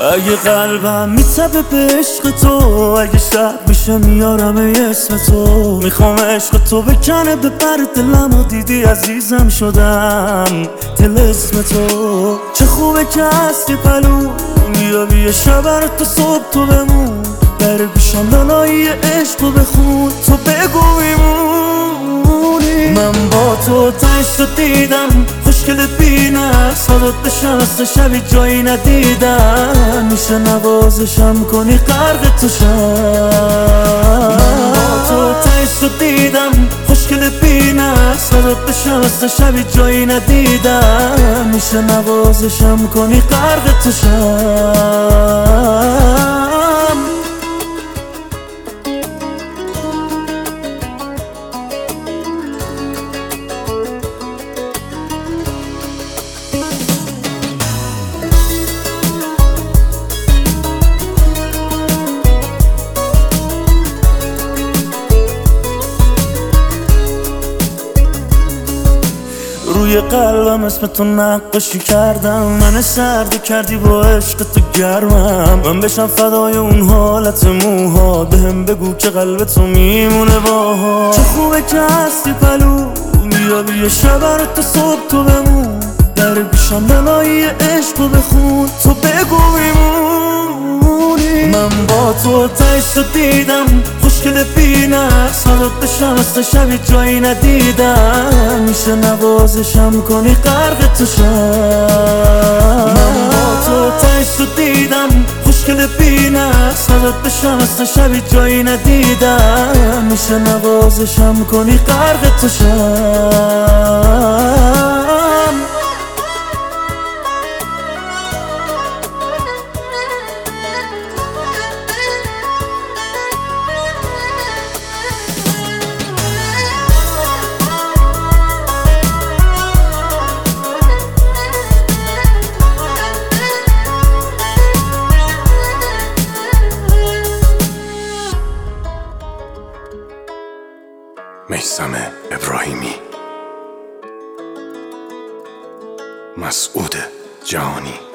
اگه قلبم میتبه به عشق تو، اگه شب میشه میارم اسم تو. میخوام عشق تو بکنه به پر دلمو، دیدی عزیزم شدم دل اسم تو. چه خوبه که هستی پلو، بیا یه شب تو صبح تو بمون. در پیشم لالایی عشق رو بخون، تو بگو میمونی. من با تو تنش رو دیدم، خوشگلت بینم سادت بشست شبی جایی ندیدم. میشه نوازشم کنی غرق تو شم. من با تو تنش رو دیدم، خوشگلت بینم سادت بشست شبی جایی ندیدم. میشه نوازشم کنی غرق تو شم. روی قلبم اسم تو نقاشی کردم، من سرد کردی با عشق تو گرمم. من بشم فدای اون حالت موها، بهم بگو که قلب تو میمونه باها. چه خوبه که هستی پلو، بیا شب تو صبح تو بمون. در پیشم لالایی عشق رو بخون، تو بگو میمونی. من با تو تنش رو دیدم، خوشگل بینم سادت بشم شبی جایی ندیدم. میشه نوازشم کنی غرق تو شم. من با تو تنش رو دیدم، خوشگل بینم سادت بشم شبی جایی ندیدم. میشه نوازشم کنی غرق تو شم. میثم ابراهیمی، مسعود جهانی.